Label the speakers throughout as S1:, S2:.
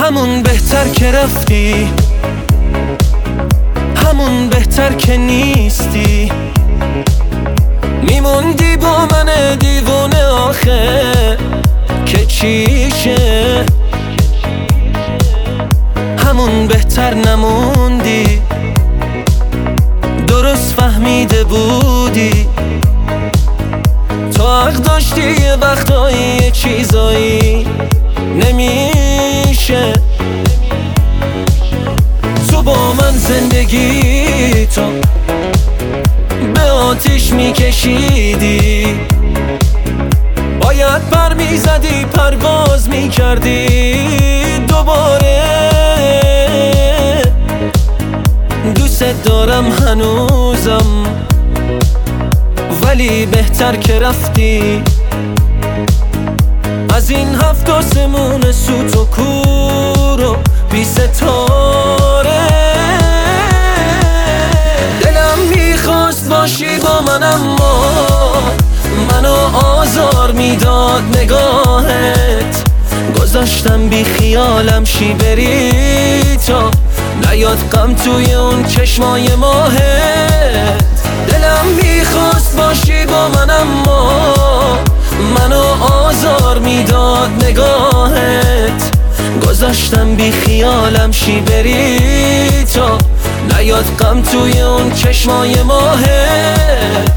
S1: همون بهتر که رفتی، همون بهتر که نیستی. میموندی با من دیوونه آخه که چیشه. همون بهتر نموندی، درست فهمیده بودی. تو حق داشتی یه وقتایی یه چیزایی نمیشه. تو با من زندگی تو به آتیش میکشیدی. باید پر میزدی، پرواز میکردی دوباره. دوست دارم هنوزم، ولی بهتر که رفتی. از این هفت آسمون سوت و کور و بی ستاره. دلم میخواست باشی با من، اما منو آزار میداد نگاهت. گذاشتم بی خیالم شی بری تا نیاد غم توی اون چشمای ماهت. دلم میخواست باشی با من، اما منو آزار میداد نگاهت. گذاشتم بی خیالم شی بری تا نیاد غم توی اون چشمای ماهت.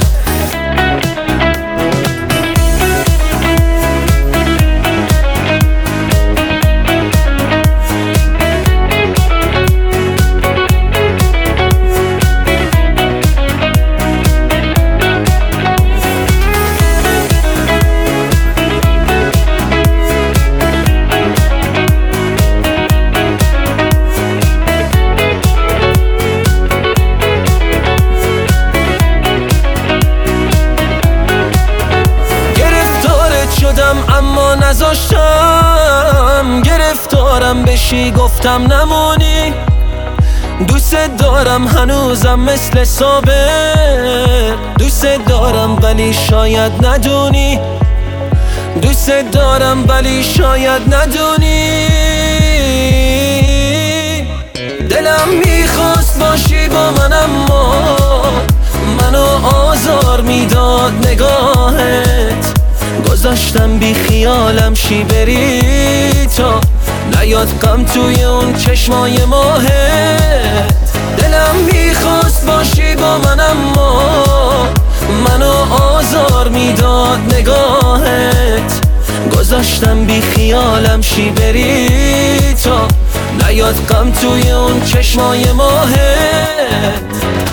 S1: اما نذاشتم گرفتارم بشی، گفتم نمونی. دوست دارم هنوزم مثل سابق، دوست دارم ولی شاید ندونی. دوست دارم ولی شاید ندونی. دلم میخواست باشی با من، اما منو آزار میداد نگاهت. گذاشتم بی خیالم شی بری تا نیاد غم توی اون چشمای ماهت. دلم میخواست باشی با من، اما منو آزار میداد نگاهت. گذاشتم بی خیالم شی بری تا نیاد غم توی اون چشمای ماهت.